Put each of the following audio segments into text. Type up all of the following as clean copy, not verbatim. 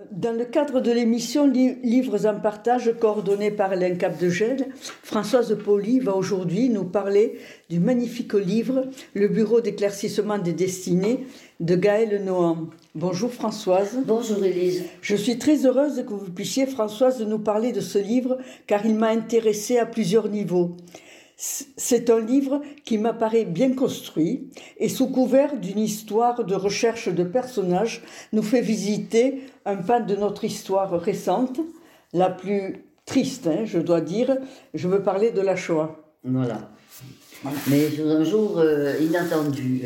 Dans le cadre de l'émission Livres en partage, coordonnée par l'INCAP de Gênes, Françoise Pauly va aujourd'hui nous parler du magnifique livre Le Bureau d'éclaircissement des destinées de Gaëlle Nohan. Bonjour Françoise. Bonjour Élise. Je suis très heureuse que vous puissiez, Françoise, nous parler de ce livre car il m'a intéressée à plusieurs niveaux. C'est un livre qui m'apparaît bien construit et sous couvert d'une histoire de recherche de personnages nous fait visiter un pan de notre histoire récente, la plus triste, je dois dire. Je veux parler de la Shoah. Voilà. Mais sur un jour inattendu.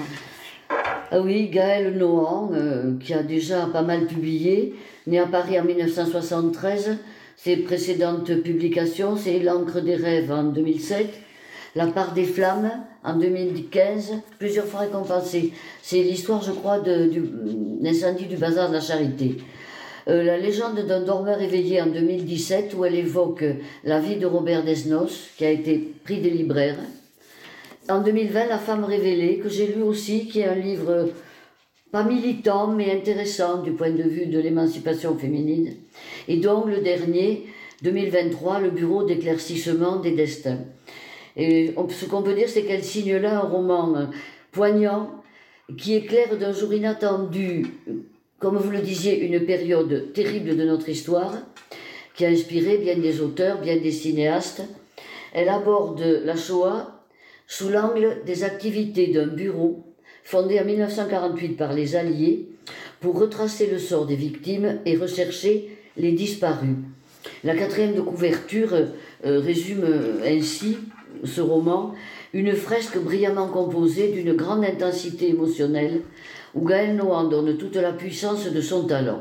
Ah oui, Gaëlle Nohan, qui a déjà pas mal publié, née à Paris en 1973. Ses précédentes publications, c'est L'encre des rêves en 2007, La part des flammes en 2015, plusieurs fois récompensée. C'est l'histoire, je crois, de l'incendie du bazar de la Charité. La légende d'un dormeur éveillé en 2017, où elle évoque la vie de Robert Desnos, qui a été prix des libraires. En 2020, La femme révélée, que j'ai lu aussi, qui est un livre pas militant, mais intéressant du point de vue de l'émancipation féminine. Et donc, le dernier, 2023, Le Bureau d'éclaircissement des destins. Et ce qu'on peut dire, c'est qu'elle signe là un roman poignant, qui éclaire d'un jour inattendu, comme vous le disiez, une période terrible de notre histoire, qui a inspiré bien des auteurs, bien des cinéastes. Elle aborde la Shoah sous l'angle des activités d'un bureau fondé en 1948 par les Alliés pour retracer le sort des victimes et rechercher les disparus. La quatrième de couverture résume ainsi ce roman, une fresque brillamment composée d'une grande intensité émotionnelle où Gaëlle Nohan donne toute la puissance de son talent.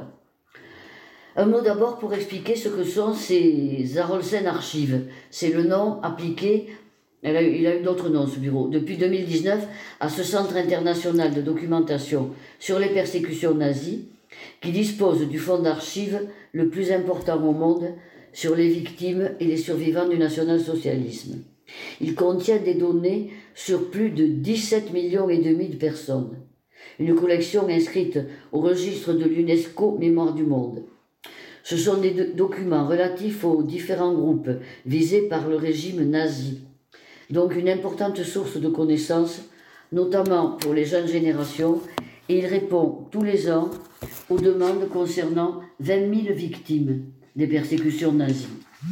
Un mot d'abord pour expliquer ce que sont ces Arolsen Archives. C'est le nom appliqué. Il a eu d'autres noms, ce bureau, depuis 2019, à ce centre international de documentation sur les persécutions nazies, qui dispose du fonds d'archives le plus important au monde sur les victimes et les survivants du national-socialisme. Il contient des données sur plus de 17,5 millions de personnes. Une collection inscrite au registre de l'UNESCO Mémoire du Monde. Ce sont des documents relatifs aux différents groupes visés par le régime nazi. Donc une importante source de connaissances, notamment pour les jeunes générations, et il répond tous les ans aux demandes concernant 20 000 victimes des persécutions nazies.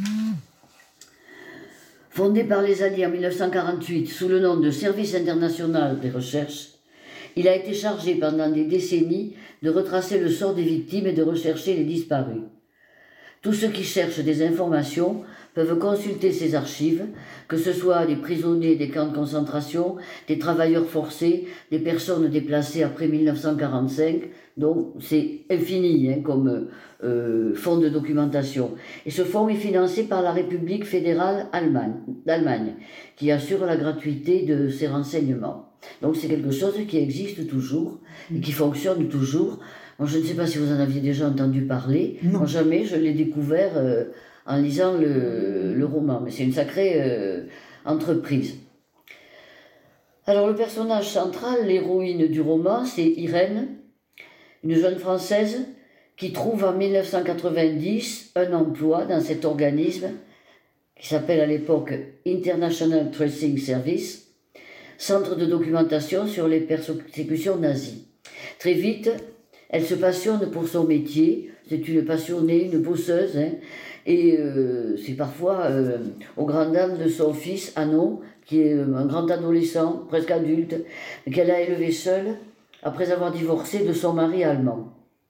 Fondé par les Alliés en 1948 sous le nom de Service international des recherches, il a été chargé pendant des décennies de retracer le sort des victimes et de rechercher les disparus. Tous ceux qui cherchent des informations peuvent consulter ces archives, que ce soit des prisonniers des camps de concentration, des travailleurs forcés, des personnes déplacées après 1945. Donc c'est infini comme fonds de documentation. Et ce fonds est financé par la République fédérale d'Allemagne, qui assure la gratuité de ces renseignements. Donc c'est quelque chose qui existe toujours et qui fonctionne toujours. Moi, je ne sais pas si vous en aviez déjà entendu parler. Non. Moi, jamais, je l'ai découvert en lisant le roman. Mais c'est une sacrée entreprise. Alors, le personnage central, l'héroïne du roman, c'est Irène, une jeune Française qui trouve en 1990 un emploi dans cet organisme qui s'appelle à l'époque International Tracing Service, centre de documentation sur les persécutions nazies. Très vite, elle se passionne pour son métier, c'est une passionnée, une bosseuse, et c'est parfois aux grandes dames de son fils, Hanno, qui est un grand adolescent, presque adulte, qu'elle a élevé seule après avoir divorcé de son mari allemand.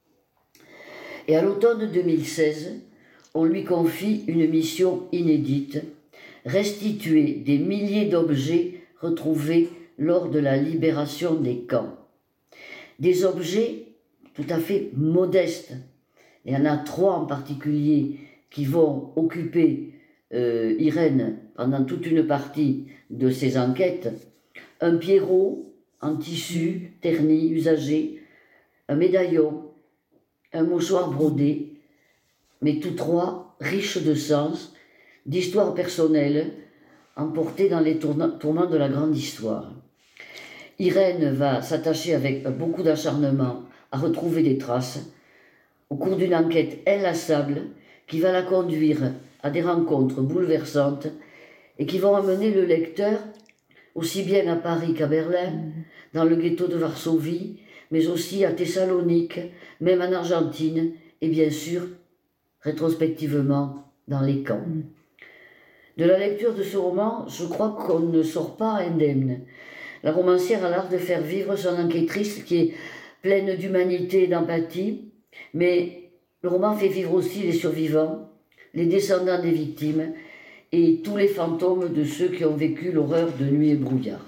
Et à l'automne 2016, on lui confie une mission inédite, restituer des milliers d'objets retrouvés lors de la libération des camps. Des objets tout à fait modestes. Il y en a 3 en particulier qui vont occuper Irène pendant toute une partie de ses enquêtes. Un pierrot en tissu terni, usagé, un médaillon, un mouchoir brodé, mais tous 3 riches de sens, d'histoires personnelles, emportées dans les tourments de la grande histoire. Irène va s'attacher avec beaucoup d'acharnement à retrouver des traces, au cours d'une enquête inlassable qui va la conduire à des rencontres bouleversantes et qui vont amener le lecteur aussi bien à Paris qu'à Berlin, dans le ghetto de Varsovie, mais aussi à Thessalonique, même en Argentine, et bien sûr, rétrospectivement, dans les camps. De la lecture de ce roman, je crois qu'on ne sort pas indemne. La romancière a l'art de faire vivre son enquêtrice qui est pleine d'humanité et d'empathie, mais le roman fait vivre aussi les survivants, les descendants des victimes et tous les fantômes de ceux qui ont vécu l'horreur de Nuit et brouillard.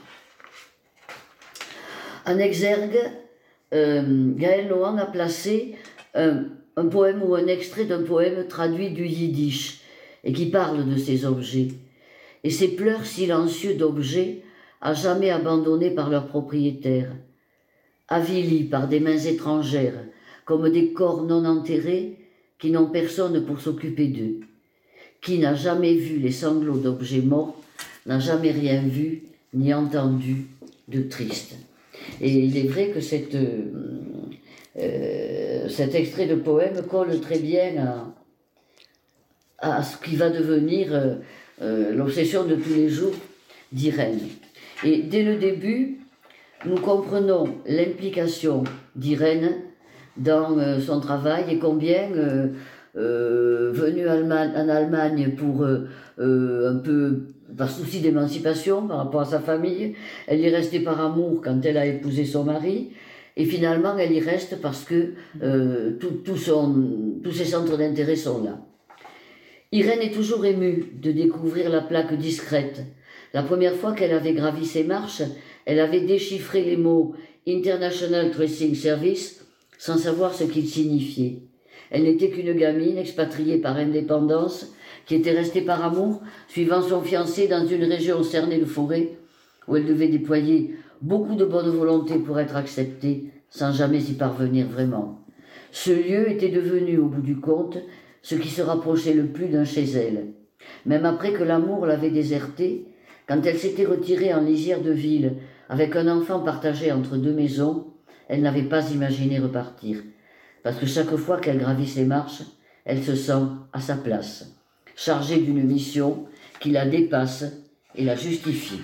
En exergue, Gaël Nohan a placé un poème ou un extrait d'un poème traduit du yiddish et qui parle de ces objets. Et ces pleurs silencieux d'objets à jamais abandonnés par leurs propriétaires, avilis par des mains étrangères, comme des corps non enterrés qui n'ont personne pour s'occuper d'eux. Qui n'a jamais vu les sanglots d'objets morts, n'a jamais rien vu ni entendu de triste. Et il est vrai que cet extrait de poème colle très bien à ce qui va devenir l'obsession de tous les jours d'Irène. Et dès le début, nous comprenons l'implication d'Irène dans son travail et combien, venue en Allemagne pour un peu par souci d'émancipation par rapport à sa famille, elle y restait par amour quand elle a épousé son mari, et finalement elle y reste parce que tous ses centres d'intérêt sont là. Irène est toujours émue de découvrir la plaque discrète. La première fois qu'elle avait gravi ses marches, elle avait déchiffré les mots « International Tracing Service » sans savoir ce qu'ils signifiaient. Elle n'était qu'une gamine expatriée par indépendance qui était restée par amour, suivant son fiancé dans une région cernée de forêt où elle devait déployer beaucoup de bonne volonté pour être acceptée sans jamais y parvenir vraiment. Ce lieu était devenu, au bout du compte, ce qui se rapprochait le plus d'un chez elle. Même après que l'amour l'avait désertée, quand elle s'était retirée en lisière de ville avec un enfant partagé entre deux maisons, elle n'avait pas imaginé repartir. Parce que chaque fois qu'elle gravit ses marches, elle se sent à sa place, chargée d'une mission qui la dépasse et la justifie.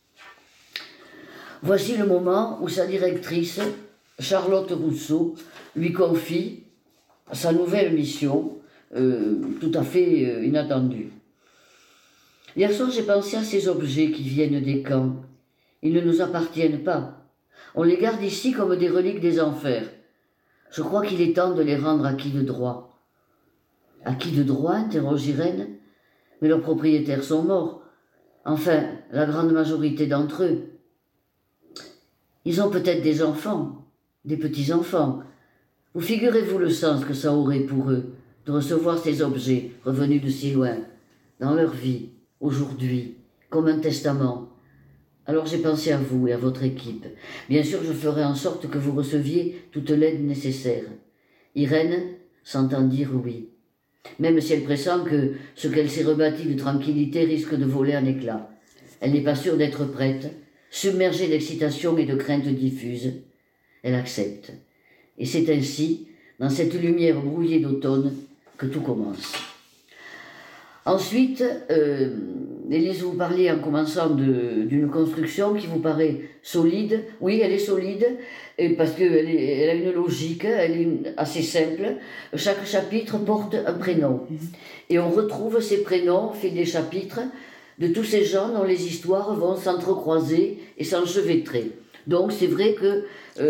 Voici le moment où sa directrice, Charlotte Rousseau, lui confie sa nouvelle mission, tout à fait inattendue. Hier soir, j'ai pensé à ces objets qui viennent des camps. Ils ne nous appartiennent pas. On les garde ici comme des reliques des enfers. Je crois qu'il est temps de les rendre acquis de droit. Acquis de droit, interroge Irène. Mais leurs propriétaires sont morts. Enfin, la grande majorité d'entre eux. Ils ont peut-être des enfants, des petits-enfants. Vous figurez-vous le sens que ça aurait pour eux de recevoir ces objets revenus de si loin, dans leur vie, aujourd'hui, comme un testament. Alors j'ai pensé à vous et à votre équipe. Bien sûr, je ferai en sorte que vous receviez toute l'aide nécessaire. Irène s'entend dire oui, même si elle pressent que ce qu'elle s'est rebâti de tranquillité risque de voler en éclats. Elle n'est pas sûre d'être prête, submergée d'excitation et de crainte diffuse. Elle accepte. Et c'est ainsi, dans cette lumière brouillée d'automne, que tout commence. Ensuite, Élise, vous parliez en commençant d'une construction qui vous paraît solide. Oui, elle est solide, et parce qu'elle a une logique, elle est assez simple. Chaque chapitre porte un prénom. Et on retrouve ces prénoms au fil des chapitres de tous ces gens dont les histoires vont s'entrecroiser et s'enchevêtrer. Donc c'est vrai que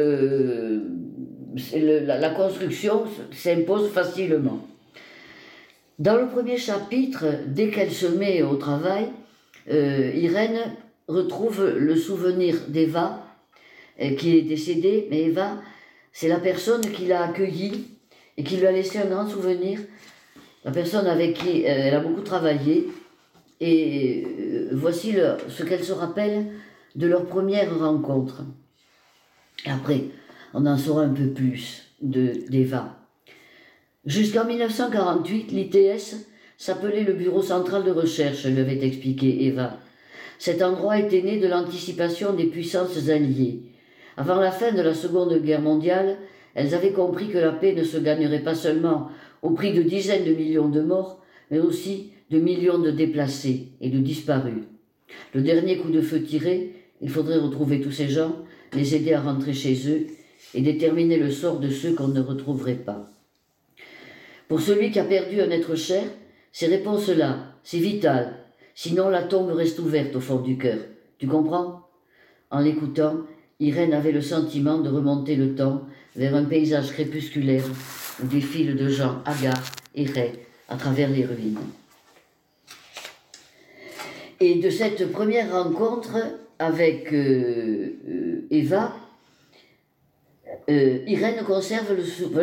la construction s'impose facilement. Dans le premier chapitre, dès qu'elle se met au travail, Irène retrouve le souvenir d'Eva, qui est décédée, mais Eva, c'est la personne qui l'a accueillie et qui lui a laissé un grand souvenir, la personne avec qui elle a beaucoup travaillé, et voici ce qu'elle se rappelle de leur première rencontre. Et après, on en saura un peu plus d'Eva. Jusqu'en 1948, l'ITS s'appelait le Bureau central de recherche, lui avait expliqué Eva. Cet endroit était né de l'anticipation des puissances alliées. Avant la fin de la Seconde Guerre mondiale, elles avaient compris que la paix ne se gagnerait pas seulement au prix de dizaines de millions de morts, mais aussi de millions de déplacés et de disparus. Le dernier coup de feu tiré, il faudrait retrouver tous ces gens, les aider à rentrer chez eux et déterminer le sort de ceux qu'on ne retrouverait pas. Pour celui qui a perdu un être cher, ces réponses-là, c'est vital, sinon la tombe reste ouverte au fond du cœur. Tu comprends ? En l'écoutant, Irène avait le sentiment de remonter le temps vers un paysage crépusculaire où des files de gens hagards erraient à travers les ruines. Et de cette première rencontre avec Eva, Irène conserve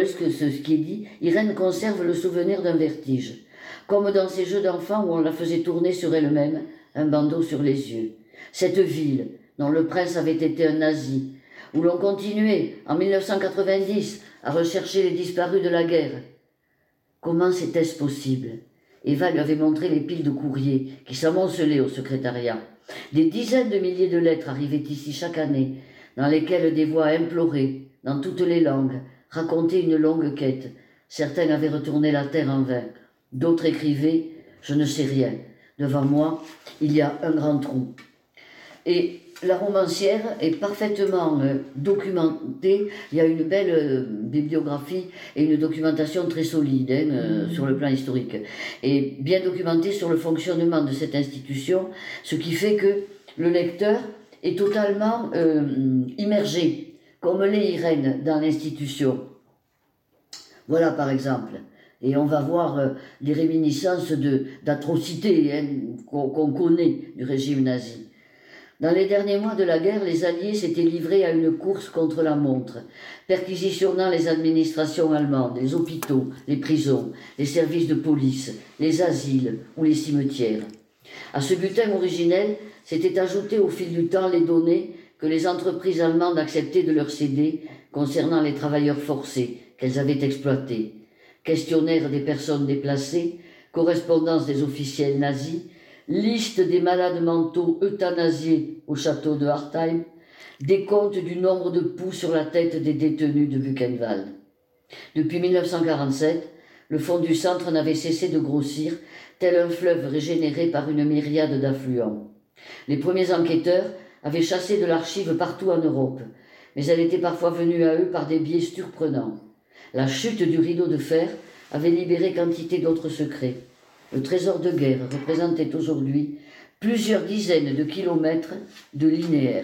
Irène conserve le souvenir d'un vertige, comme dans ces jeux d'enfants où on la faisait tourner sur elle-même, un bandeau sur les yeux. Cette ville, dont le prince avait été un nazi, où l'on continuait, en 1990, à rechercher les disparus de la guerre. Comment c'était-ce possible ? Eva lui avait montré les piles de courriers qui s'amoncelaient au secrétariat. Des dizaines de milliers de lettres arrivaient ici chaque année, dans lesquelles des voix imploraient, dans toutes les langues, racontaient une longue quête. Certains avaient retourné la terre en vain. D'autres écrivaient « Je ne sais rien. Devant moi, il y a un grand trou. » Et la romancière est parfaitement documentée. Il y a une belle bibliographie et une documentation très solide sur le plan historique. Et bien documentée sur le fonctionnement de cette institution, ce qui fait que le lecteur est totalement immergé, comme l'est Irène dans l'institution. Voilà par exemple. Et on va voir des réminiscences d'atrocités qu'on connaît du régime nazi. Dans les derniers mois de la guerre, les Alliés s'étaient livrés à une course contre la montre, perquisitionnant les administrations allemandes, les hôpitaux, les prisons, les services de police, les asiles ou les cimetières. À ce butin originel s'étaient ajoutées au fil du temps les données que les entreprises allemandes acceptaient de leur céder concernant les travailleurs forcés qu'elles avaient exploités. Questionnaires des personnes déplacées, correspondance des officiels nazis, liste des malades mentaux euthanasiés au château de Hartheim, décompte du nombre de poux sur la tête des détenus de Buchenwald. Depuis 1947, le fond du centre n'avait cessé de grossir, tel un fleuve régénéré par une myriade d'affluents. Les premiers enquêteurs avaient chassé de l'archive partout en Europe, mais elle était parfois venue à eux par des biais surprenants. La chute du rideau de fer avait libéré quantité d'autres secrets. Le trésor de guerre représentait aujourd'hui plusieurs dizaines de kilomètres de linéaire.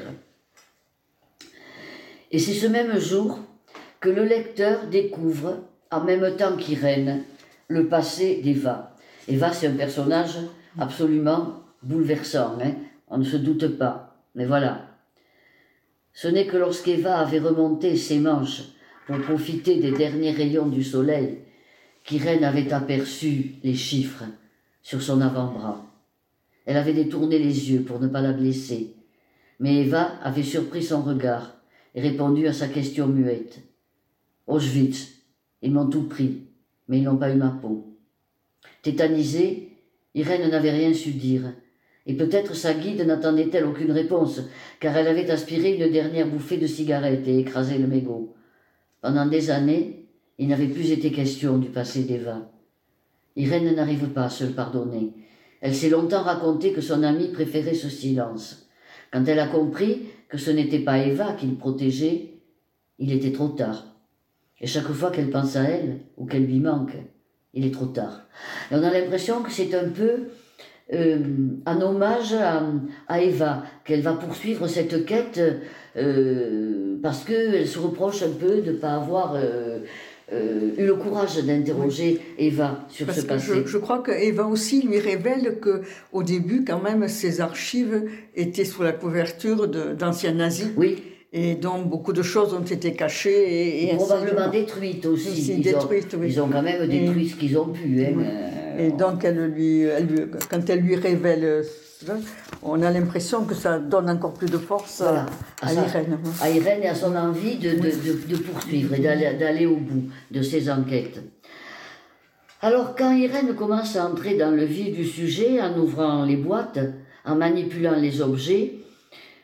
Et c'est ce même jour que le lecteur découvre, en même temps qu'Irène, le passé d'Eva. Eva, c'est un personnage absolument bouleversant, on ne se doute pas, mais voilà. Ce n'est que lorsqu'Eva avait remonté ses manches pour profiter des derniers rayons du soleil qu'Irène avait aperçu les chiffres sur son avant-bras. Elle avait détourné les yeux pour ne pas la blesser, mais Eva avait surpris son regard et répondu à sa question muette. Auschwitz, ils m'ont tout pris, mais ils n'ont pas eu ma peau. Tétanisée, Irène n'avait rien su dire, et peut-être sa guide n'attendait-elle aucune réponse, car elle avait aspiré une dernière bouffée de cigarette et écrasé le mégot. Pendant des années, il n'avait plus été question du passé d'Eva. Irène n'arrive pas à se le pardonner. Elle s'est longtemps raconté que son amie préférait ce silence. Quand elle a compris que ce n'était pas Eva qu'il protégeait, il était trop tard. Et chaque fois qu'elle pense à elle, ou qu'elle lui manque, il est trop tard. Et on a l'impression que c'est un peu un hommage à Eva, qu'elle va poursuivre cette quête parce qu'elle se reproche un peu de ne pas avoir eu le courage d'interroger Eva sur ce passé. Je crois que Eva aussi lui révèle que au début, quand même, ses archives étaient sous la couverture d'anciens nazis. Oui. Et donc beaucoup de choses ont été cachées et probablement détruites aussi. Ils ont quand même détruit ce qu'ils ont pu. Et donc quand elle lui révèle cela, on a l'impression que ça donne encore plus de force à Irène. À Irène et à son envie de poursuivre et d'aller au bout de ses enquêtes. Alors quand Irène commence à entrer dans le vif du sujet, en ouvrant les boîtes, en manipulant les objets,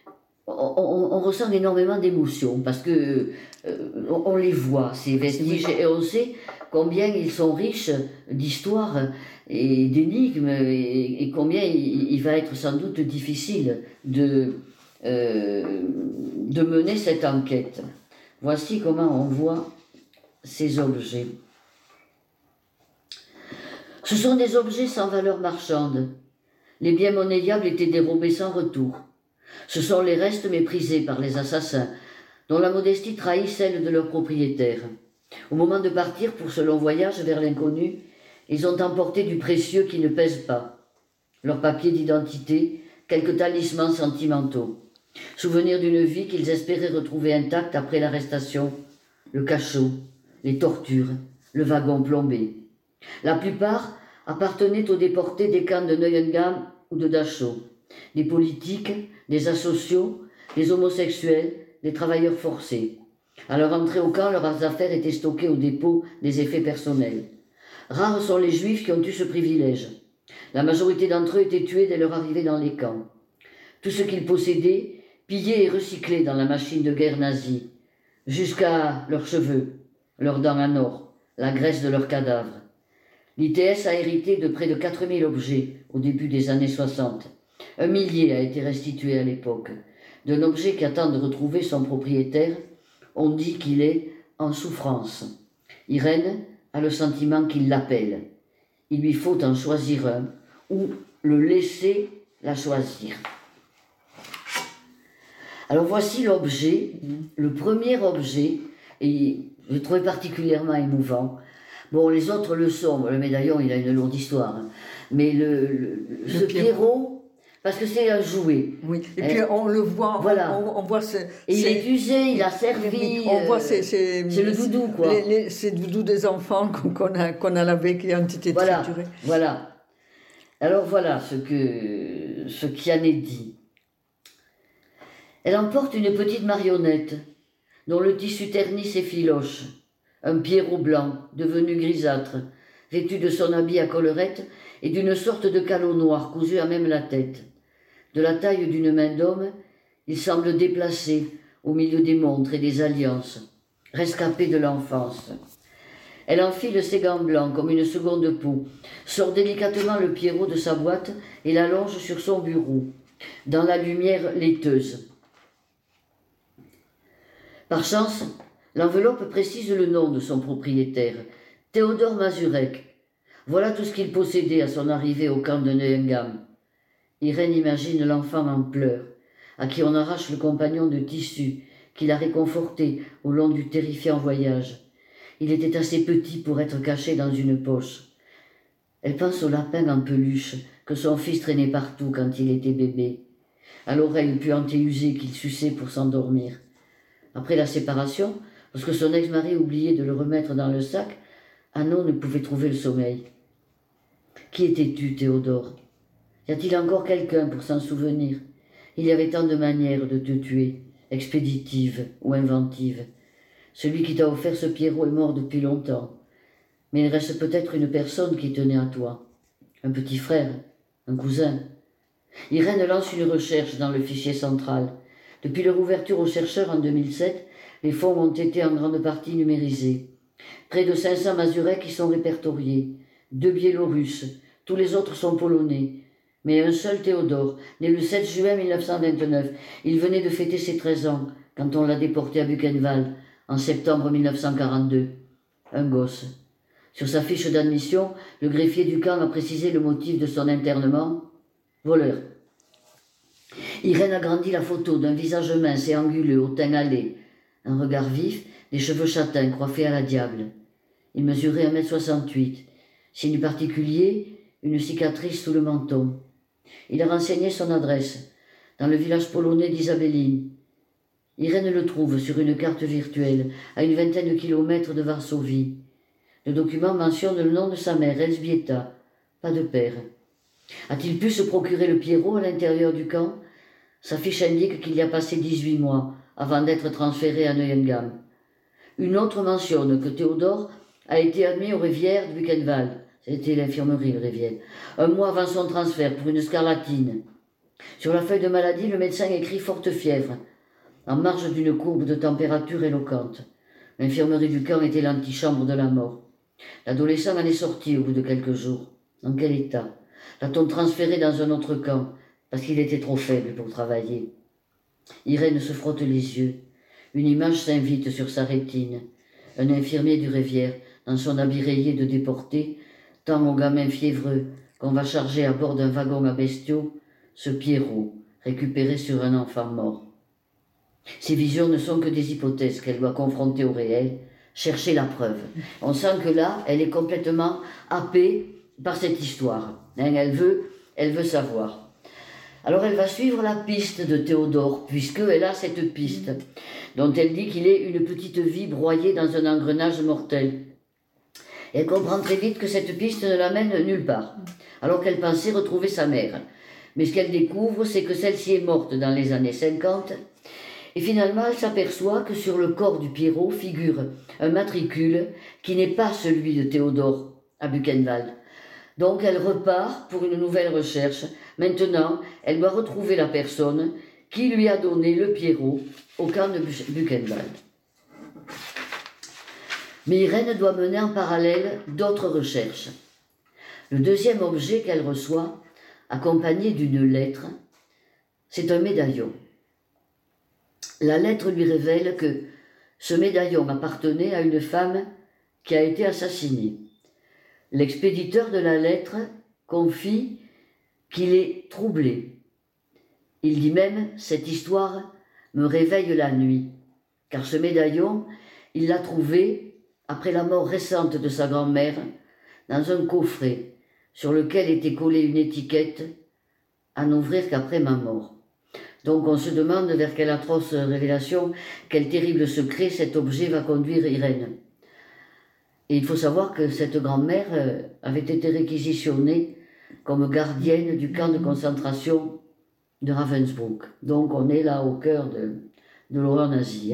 on ressent énormément d'émotions parce que on les voit, ces vestiges, et on sait combien ils sont riches d'histoire et d'énigmes, et combien il va être sans doute difficile de mener cette enquête. Voici comment on voit ces objets. Ce sont des objets sans valeur marchande. Les biens monnayables étaient dérobés sans retour. Ce sont les restes méprisés par les assassins, dont la modestie trahit celle de leurs propriétaires. Au moment de partir pour ce long voyage vers l'inconnu, ils ont emporté du précieux qui ne pèse pas. Leurs papiers d'identité, quelques talismans sentimentaux. Souvenirs d'une vie qu'ils espéraient retrouver intacte après l'arrestation, le cachot, les tortures, le wagon plombé. La plupart appartenaient aux déportés des camps de Neuengamme ou de Dachau, des politiques, des asociaux, des homosexuels, des travailleurs forcés. À leur entrée au camp, leurs affaires étaient stockées au dépôt des effets personnels. Rares sont les juifs qui ont eu ce privilège. La majorité d'entre eux étaient tués dès leur arrivée dans les camps. Tout ce qu'ils possédaient, pillé et recyclé dans la machine de guerre nazie, jusqu'à leurs cheveux, leurs dents en or, la graisse de leurs cadavres. L'ITS a hérité de près de 4000 objets au début des années 60. 1 millier a été restitué à l'époque. D'un objet qui attend de retrouver son propriétaire, on dit qu'il est en souffrance. Irène a le sentiment qu'il l'appelle. Il lui faut en choisir un ou le laisser la choisir. Alors voici l'objet, le premier objet, et je le trouvais particulièrement émouvant. Bon, les autres le sont, le médaillon il a une lourde histoire, hein. Mais ce Pierrot, parce que c'est un jouet. Oui, et puis on le voit, voilà. on voit et il est usé, il a servi. On voit c'est le doudou, quoi. C'est doudou des enfants qu'on a lavé, qui ont été triturés. Voilà. Alors voilà ce qui en est dit. Elle emporte une petite marionnette, dont le tissu terni s'effiloche. Un Pierrot blanc, devenu grisâtre, vêtu de son habit à collerette et d'une sorte de calot noir cousu à même la tête. De la taille d'une main d'homme, il semble déplacé au milieu des montres et des alliances, rescapé de l'enfance. Elle enfile ses gants blancs comme une seconde peau, sort délicatement le Pierrot de sa boîte et l'allonge sur son bureau, dans la lumière laiteuse. Par chance, l'enveloppe précise le nom de son propriétaire, Théodore Mazurek. Voilà tout ce qu'il possédait à son arrivée au camp de Neuengamme. Irène imagine l'enfant en pleurs, à qui on arrache le compagnon de tissu qui l'a réconforté au long du terrifiant voyage. Il était assez petit pour être caché dans une poche. Elle pense au lapin en peluche que son fils traînait partout quand il était bébé, à l'oreille puante et usée qu'il suçait pour s'endormir. Après la séparation, lorsque son ex-mari oubliait de le remettre dans le sac, Anno ne pouvait trouver le sommeil. Qui étais-tu, Théodore? Y a-t-il encore quelqu'un pour s'en souvenir? Il y avait tant de manières de te tuer, expéditives ou inventives. Celui qui t'a offert ce Pierrot est mort depuis longtemps. Mais il reste peut-être une personne qui tenait à toi. Un petit frère, un cousin. Irène lance une recherche dans le fichier central. Depuis leur ouverture aux chercheurs en 2007, les fonds ont été en grande partie numérisés. Près de 500 Mazurek y sont répertoriés. 2 Biélorusses, tous les autres sont polonais. Mais un seul Théodore, né le 7 juin 1929, il venait de fêter ses 13 ans quand on l'a déporté à Buchenwald en septembre 1942. Un gosse. Sur sa fiche d'admission, le greffier du camp a précisé le motif de son internement. Voleur. Irène a grandi la photo d'un visage mince et anguleux, au teint hâlé, un regard vif, des cheveux châtains coiffés à la diable. Il mesurait 1m68. Signe particulier, une cicatrice sous le menton. Il a renseigné son adresse, dans le village polonais d'Isabeline. Irène le trouve sur une carte virtuelle, à une vingtaine de kilomètres de Varsovie. Le document mentionne le nom de sa mère, Elżbieta, pas de père. A-t-il pu se procurer le Pierrot à l'intérieur du camp? Sa fiche indique qu'il y a passé 18 mois, avant d'être transféré à Neuengamme. Une autre mentionne que Théodore a été admis aux rivières de Buchenwald. C'était l'infirmerie, le Rivière. 1 mois avant son transfert pour une scarlatine. Sur la feuille de maladie, le médecin écrit forte fièvre, en marge d'une courbe de température éloquente. L'infirmerie du camp était l'antichambre de la mort. L'adolescent en est sorti au bout de quelques jours. Dans quel état? L'a-t-on transféré dans un autre camp, parce qu'il était trop faible pour travailler? Irène se frotte les yeux. Une image s'invite sur sa rétine. Un infirmier du Rivière, dans son habit rayé de déporté, tend au gamin fiévreux qu'on va charger à bord d'un wagon à bestiaux, ce Pierrot, récupéré sur un enfant mort. Ces visions ne sont que des hypothèses qu'elle doit confronter au réel, chercher la preuve. On sent que là, elle est complètement happée par cette histoire. Elle veut savoir. Alors elle va suivre la piste de Théodore, puisqu'elle a cette piste, dont elle dit qu'il est une petite vie broyée dans un engrenage mortel. Elle comprend très vite que cette piste ne l'amène nulle part, alors qu'elle pensait retrouver sa mère. Mais ce qu'elle découvre, c'est que celle-ci est morte dans les années 50, et finalement elle s'aperçoit que sur le corps du Pierrot figure un matricule qui n'est pas celui de Théodore à Buchenwald. Donc elle repart pour une nouvelle recherche. Maintenant, elle doit retrouver la personne qui lui a donné le Pierrot au camp de Buchenwald. Mais Irène doit mener en parallèle d'autres recherches. Le deuxième objet qu'elle reçoit, accompagné d'une lettre, c'est un médaillon. La lettre lui révèle que ce médaillon appartenait à une femme qui a été assassinée. L'expéditeur de la lettre confie qu'il est troublé. Il dit même « Cette histoire me réveille la nuit », car ce médaillon, il l'a trouvé après la mort récente de sa grand-mère dans un coffret sur lequel était collée une étiquette « À n'ouvrir qu'après ma mort ». Donc on se demande vers quelle atroce révélation, quel terrible secret cet objet va conduire Irène. Et il faut savoir que cette grand-mère avait été réquisitionnée comme gardienne du camp de concentration de Ravensbrück. Donc on est là au cœur de l'horreur nazie.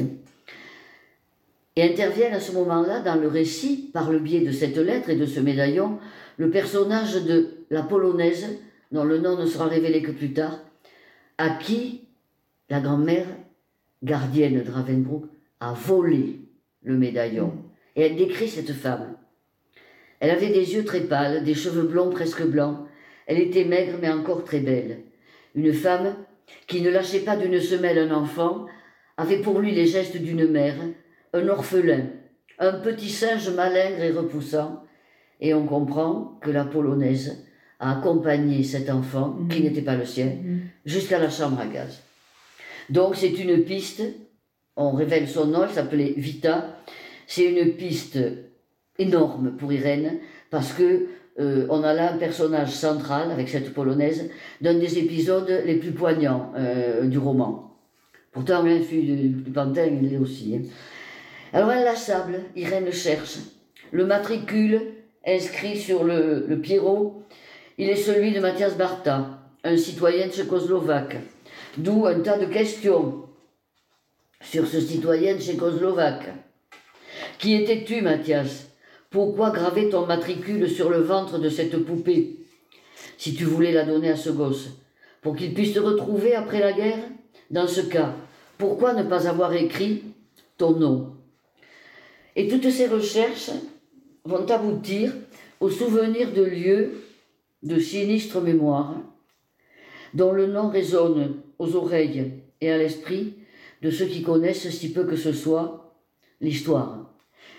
Et intervient à ce moment-là dans le récit, par le biais de cette lettre et de ce médaillon, le personnage de la Polonaise, dont le nom ne sera révélé que plus tard, à qui la grand-mère, gardienne de Ravensbrück, a volé le médaillon. Et elle décrit cette femme. Elle avait des yeux très pâles, des cheveux blonds presque blancs. Elle était maigre mais encore très belle. Une femme qui ne lâchait pas d'une semelle un enfant, avait pour lui les gestes d'une mère, un orphelin, un petit singe malingre et repoussant. Et on comprend que la Polonaise a accompagné cet enfant, qui n'était pas le sien, jusqu'à la chambre à gaz. Donc c'est une piste, on révèle son nom, elle s'appelait Vita. C'est une piste énorme pour Irène, parce que on a là un personnage central, avec cette Polonaise, d'un des épisodes les plus poignants du roman. Pourtant, l'infus du Pantin, il l'est aussi. Hein. Alors elle l'assable, Irène cherche. Le matricule inscrit sur le Pierrot, il est celui de Mathias Barta, un citoyen tchécoslovaque. D'où un tas de questions sur ce citoyen tchécoslovaque. Qui étais-tu, Mathias? Pourquoi graver ton matricule sur le ventre de cette poupée, si tu voulais la donner à ce gosse, pour qu'il puisse te retrouver après la guerre? Dans ce cas, pourquoi ne pas avoir écrit ton nom? Et toutes ces recherches vont aboutir au souvenir de lieux de sinistre mémoire, dont le nom résonne aux oreilles et à l'esprit de ceux qui connaissent si peu que ce soit l'histoire.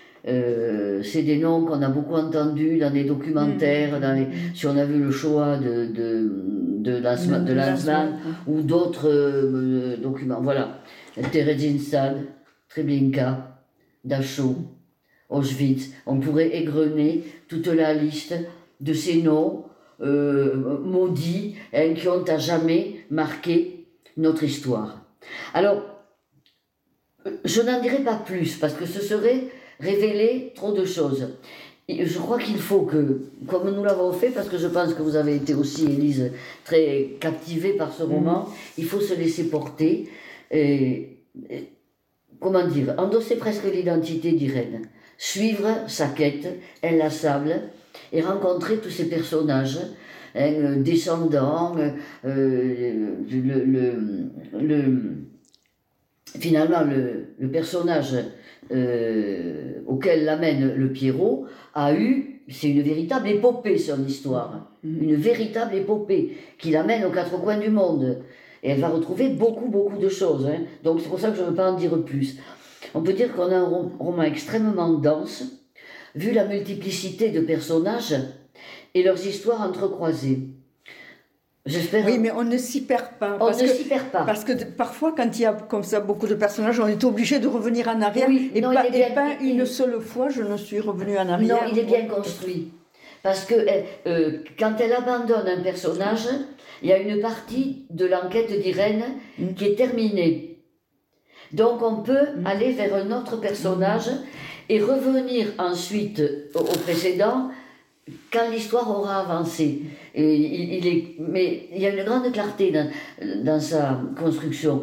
C'est des noms qu'on a beaucoup entendus dans des documentaires, si on a vu le Shoah de Lanzmann ou d'autres documents. Voilà, Theresienstadt, Treblinka, Dachau, Auschwitz. On pourrait égrener toute la liste de ces noms maudits qui ont à jamais marqué notre histoire. Alors, je n'en dirai pas plus parce que ce serait révéler trop de choses. Et je crois qu'il faut que, comme nous l'avons fait, parce que je pense que vous avez été aussi, Élise, très captivée par ce roman, il faut se laisser porter, comment dire, endosser presque l'identité d'Irène, suivre sa quête inlassable, et rencontrer tous ces personnages, hein, descendants, finalement le personnage auquel l'amène le Pierrot c'est une véritable épopée son histoire, une véritable épopée qui l'amène aux quatre coins du monde. Et elle va retrouver beaucoup de choses, hein. Donc c'est pour ça que je ne veux pas en dire plus. On peut dire qu'on a un roman extrêmement dense, vu la multiplicité de personnages et leurs histoires entrecroisées. J'espère. Oui, mais on ne s'y perd pas. Parce que parfois, quand il y a comme ça beaucoup de personnages, on est obligé de revenir en arrière. Oui, et pas une seule fois, je ne suis revenue en arrière. Non, il est bien construit. Parce que quand elle abandonne un personnage, il y a une partie de l'enquête d'Irène qui est terminée. Donc on peut aller vers un autre personnage et revenir ensuite au précédent quand l'histoire aura avancé. Mais il y a une grande clarté dans sa construction.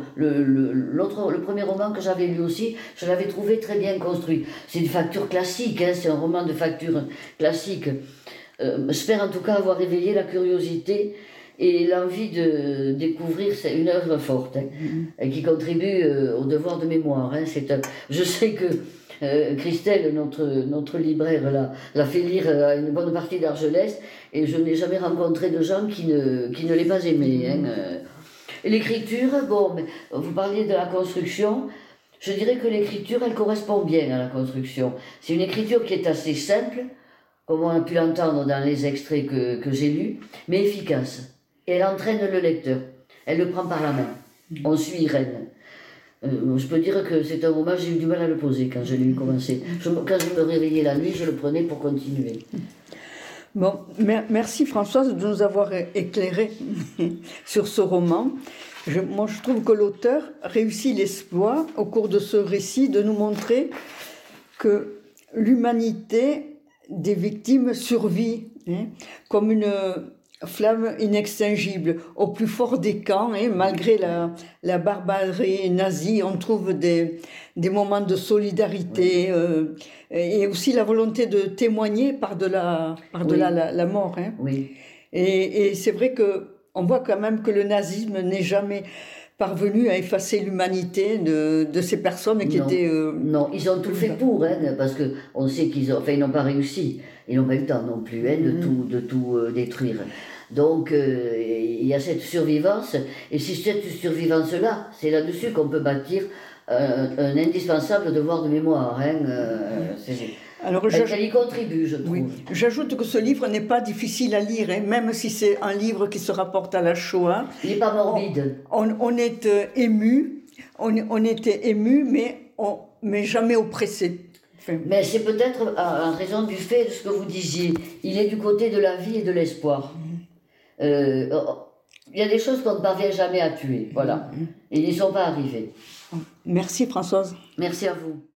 Le premier roman que j'avais lu aussi, je l'avais trouvé très bien construit. C'est une facture classique, hein, c'est un roman de facture classique. J'espère en tout cas avoir réveillé la curiosité et l'envie de découvrir. C'est une œuvre forte, hein, qui contribue au devoir de mémoire. Hein. Je sais que Christelle, notre libraire, l'a fait lire à une bonne partie d'Argelès, et je n'ai jamais rencontré de gens qui ne l'aient pas aimé. Hein. L'écriture, bon, vous parliez de la construction, je dirais que l'écriture, elle correspond bien à la construction. C'est une écriture qui est assez simple, comme on a pu l'entendre dans les extraits que j'ai lus, mais efficace. Et elle entraîne le lecteur, elle le prend par la main. On suit Irène. Je peux dire que c'est un roman, j'ai eu du mal à le poser quand je l'ai commencé. Quand je me réveillais la nuit, je le prenais pour continuer. Bon, merci Françoise de nous avoir éclairé sur ce roman. Moi, je trouve que l'auteur réussit l'exploit au cours de ce récit de nous montrer que l'humanité des victimes survit, hein, comme une flamme inextinguible au plus fort des camps, hein, malgré la barbarie nazie. On trouve des moments de solidarité, et aussi la volonté de témoigner par-delà la mort. Hein. Oui. Et c'est vrai qu'on voit quand même que le nazisme n'est jamais parvenu à effacer l'humanité de ces personnes qui étaient... Non, ils ont tout fait pour, hein, parce qu'on sait qu'ils n'ont pas réussi. Ils n'ont pas eu le temps non plus, hein, de tout détruire. Donc, il y a cette survivance, et c'est cette survivance-là, c'est là-dessus qu'on peut bâtir un indispensable devoir de mémoire. Hein, Alors, elle y contribue, je trouve. Oui. J'ajoute que ce livre n'est pas difficile à lire, hein, même si c'est un livre qui se rapporte à la Shoah. Il n'est pas morbide. On est ému, on était ému, mais jamais oppressé. Mais c'est peut-être en raison du fait de ce que vous disiez. Il est du côté de la vie et de l'espoir. Il y a des choses qu'on ne parvient jamais à tuer, voilà. Et ils n'y sont pas arrivés. Merci Françoise. Merci à vous.